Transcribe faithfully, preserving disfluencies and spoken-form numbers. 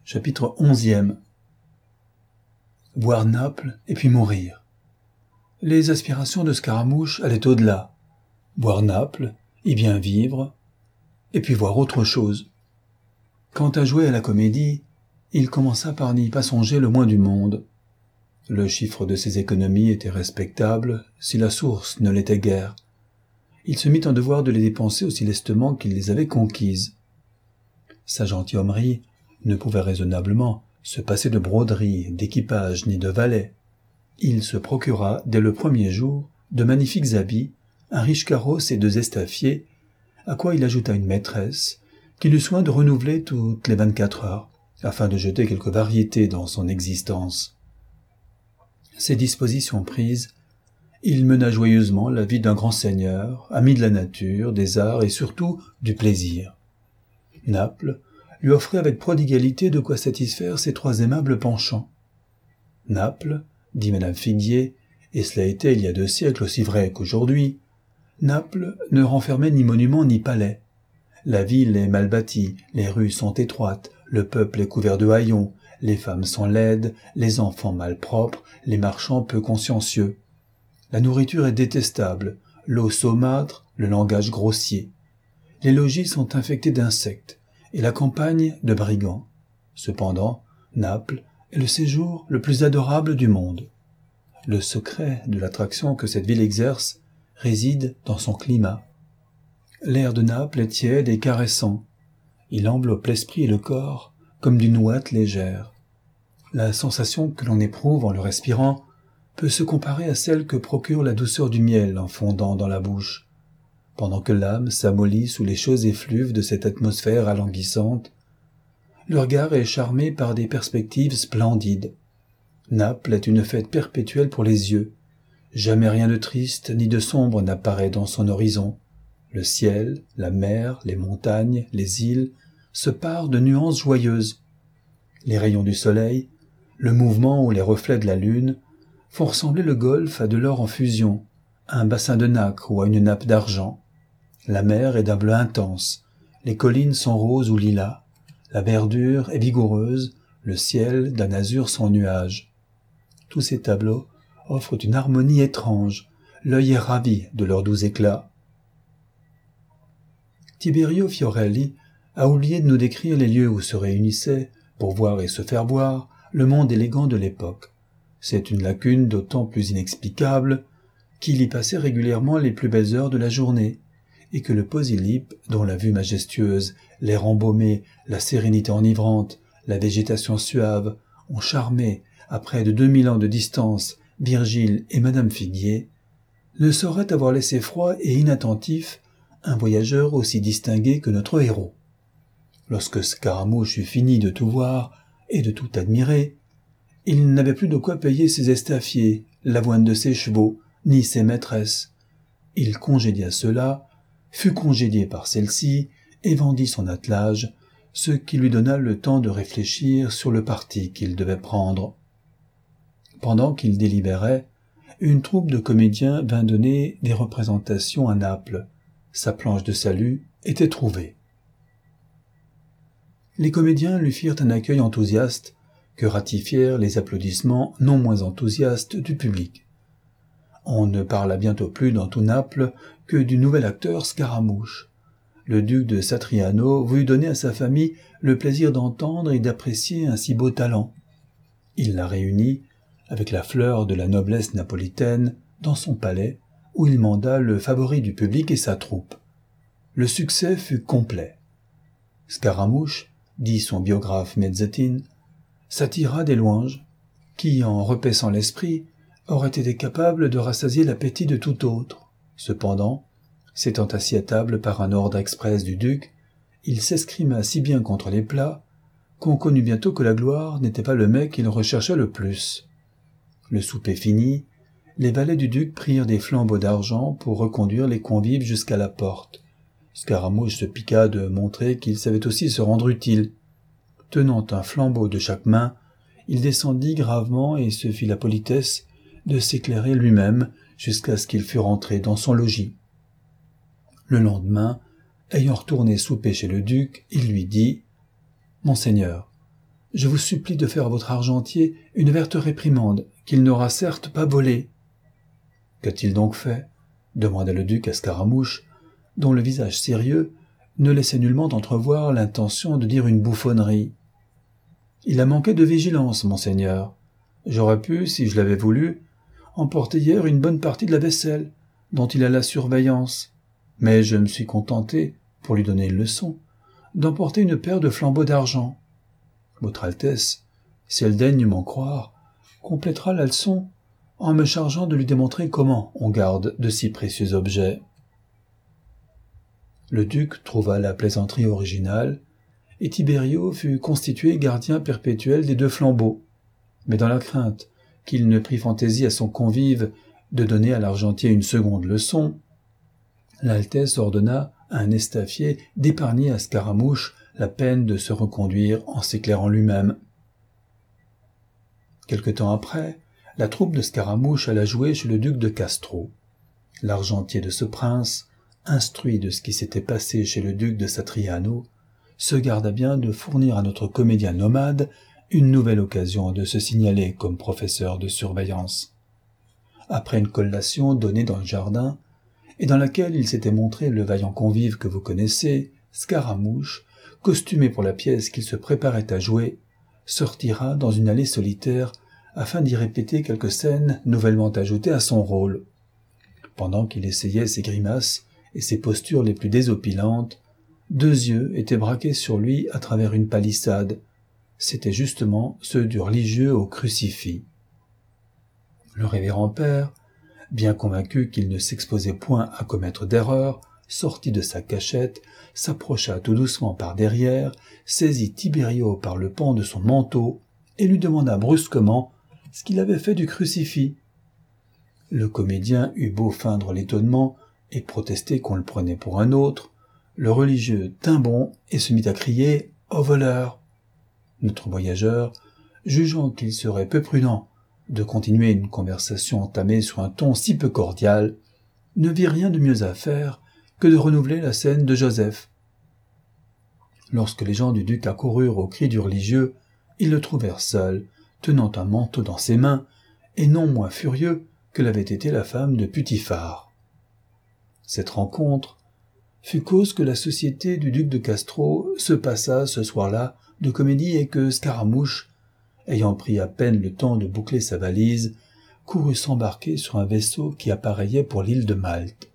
Chapitre onzième. Voir Naples et puis mourir. Les aspirations de Scaramouche allaient au-delà. Voir Naples, y bien vivre, et puis voir autre chose. Quant à jouer à la comédie, il commença par n'y pas songer le moins du monde. Le chiffre de ses économies était respectable, si la source ne l'était guère. Il se mit en devoir de les dépenser aussi lestement qu'il les avait conquises. Sa gentilhommerie ne pouvait raisonnablement se passer de broderies, d'équipages ni de valets. Il se procura, dès le premier jour, de magnifiques habits, un riche carrosse et deux estafiers, à quoi il ajouta une maîtresse, qu'il eut soin de renouveler toutes les vingt-quatre heures, afin de jeter quelque variété dans son existence. Ces dispositions prises, il mena joyeusement la vie d'un grand seigneur, ami de la nature, des arts et surtout du plaisir. Naples lui offrait avec prodigalité de quoi satisfaire ses trois aimables penchants. Naples, dit madame Figuier, et cela était il y a deux siècles aussi vrai qu'aujourd'hui, Naples ne renfermait ni monuments ni palais. La ville est mal bâtie, les rues sont étroites, le peuple est couvert de haillons, les femmes sont laides, les enfants malpropres, les marchands peu consciencieux. La nourriture est détestable, l'eau saumâtre, le langage grossier. Les logis sont infectés d'insectes, et la campagne de brigands. Cependant, Naples est le séjour le plus adorable du monde. Le secret de l'attraction que cette ville exerce réside dans son climat. L'air de Naples est tiède et caressant. Il enveloppe l'esprit et le corps comme d'une ouate légère. La sensation que l'on éprouve en le respirant peut se comparer à celle que procure la douceur du miel en fondant dans la bouche. Pendant que l'âme s'amollit sous les chauds effluves de cette atmosphère alanguissante, le regard est charmé par des perspectives splendides. Naples est une fête perpétuelle pour les yeux. Jamais rien de triste ni de sombre n'apparaît dans son horizon. Le ciel, la mer, les montagnes, les îles se parent de nuances joyeuses. Les rayons du soleil, le mouvement ou les reflets de la lune font ressembler le golfe à de l'or en fusion, à un bassin de nacre ou à une nappe d'argent. La mer est d'un bleu intense, les collines sont roses ou lilas, la verdure est vigoureuse, le ciel d'un azur sans nuages. Tous ces tableaux offrent une harmonie étrange, l'œil est ravi de leurs doux éclats. Tiberio Fiorelli a oublié de nous décrire les lieux où se réunissait, pour voir et se faire voir, le monde élégant de l'époque. C'est une lacune d'autant plus inexplicable qu'il y passait régulièrement les plus belles heures de la journée, et que le Posillipe, dont la vue majestueuse, l'air embaumé, la sérénité enivrante, la végétation suave, ont charmé, à près de deux mille ans de distance, Virgile et madame Figuier, ne saurait avoir laissé froid et inattentif un voyageur aussi distingué que notre héros. Lorsque Scaramouche eut fini de tout voir et de tout admirer, il n'avait plus de quoi payer ses estafiers, l'avoine de ses chevaux, ni ses maîtresses. Il congédia cela, fut congédié par celle-ci et vendit son attelage, ce qui lui donna le temps de réfléchir sur le parti qu'il devait prendre. Pendant qu'il délibérait, une troupe de comédiens vint donner des représentations à Naples. Sa planche de salut était trouvée. Les comédiens lui firent un accueil enthousiaste que ratifièrent les applaudissements non moins enthousiastes du public. On ne parla bientôt plus dans tout Naples que du nouvel acteur Scaramouche. Le duc de Satriano voulut donner à sa famille le plaisir d'entendre et d'apprécier un si beau talent. Il la réunit, avec la fleur de la noblesse napolitaine, dans son palais, où il manda le favori du public et sa troupe. Le succès fut complet. Scaramouche, dit son biographe Mezzatin, s'attira des louanges, qui, en repaissant l'esprit, auraient été capables de rassasier l'appétit de tout autre. Cependant, s'étant assis à table par un ordre express du duc, il s'escrima si bien contre les plats qu'on connut bientôt que la gloire n'était pas le mets qu'il recherchait le plus. Le souper fini, les valets du duc prirent des flambeaux d'argent pour reconduire les convives jusqu'à la porte. Scaramouche se piqua de montrer qu'il savait aussi se rendre utile. Tenant un flambeau de chaque main, il descendit gravement et se fit la politesse de s'éclairer lui-même jusqu'à ce qu'il fût rentré dans son logis. Le lendemain, ayant retourné souper chez le duc, il lui dit « Monseigneur, je vous supplie de faire à votre argentier une verte réprimande, qu'il n'aura certes pas volée. » »« Qu'a-t-il donc fait ?» demanda le duc à Scaramouche, dont le visage sérieux ne laissait nullement entrevoir l'intention de dire une bouffonnerie. « Il a manqué de vigilance, monseigneur. J'aurais pu, si je l'avais voulu, emporter hier une bonne partie de la vaisselle, dont il a la surveillance, mais je me suis contenté, pour lui donner une leçon, d'emporter une paire de flambeaux d'argent. Votre Altesse, si elle daigne m'en croire, complétera la leçon en me chargeant de lui démontrer comment on garde de si précieux objets. » Le duc trouva la plaisanterie originale, et Tibério fut constitué gardien perpétuel des deux flambeaux, mais dans la crainte qu'il ne prît fantaisie à son convive de donner à l'argentier une seconde leçon, l'Altesse ordonna à un estafier d'épargner à Scaramouche la peine de se reconduire en s'éclairant lui-même. Quelque temps après, la troupe de Scaramouche alla jouer chez le duc de Castro. L'argentier de ce prince, instruit de ce qui s'était passé chez le duc de Satriano, se garda bien de fournir à notre comédien nomade une nouvelle occasion de se signaler comme professeur de surveillance. Après une collation donnée dans le jardin, et dans laquelle il s'était montré le vaillant convive que vous connaissez, Scaramouche, costumé pour la pièce qu'il se préparait à jouer, sortira dans une allée solitaire afin d'y répéter quelques scènes nouvellement ajoutées à son rôle. Pendant qu'il essayait ses grimaces et ses postures les plus désopilantes, deux yeux étaient braqués sur lui à travers une palissade. C'étaient justement ceux du religieux au crucifix. Le révérend père, bien convaincu qu'il ne s'exposait point à commettre d'erreur, sortit de sa cachette, s'approcha tout doucement par derrière, saisit Tibério par le pan de son manteau et lui demanda brusquement ce qu'il avait fait du crucifix. Le comédien eut beau feindre l'étonnement et protester qu'on le prenait pour un autre, le religieux tint bon et se mit à crier « Au voleur !» Notre voyageur, jugeant qu'il serait peu prudent de continuer une conversation entamée sur un ton si peu cordial, ne vit rien de mieux à faire que de renouveler la scène de Joseph. Lorsque les gens du duc accoururent au cri du religieux, ils le trouvèrent seul, tenant un manteau dans ses mains, et non moins furieux que l'avait été la femme de Putiphar. Cette rencontre fut cause que la société du duc de Castro se passa ce soir-là de comédie et que Scaramouche, ayant pris à peine le temps de boucler sa valise, courut s'embarquer sur un vaisseau qui appareillait pour l'île de Malte.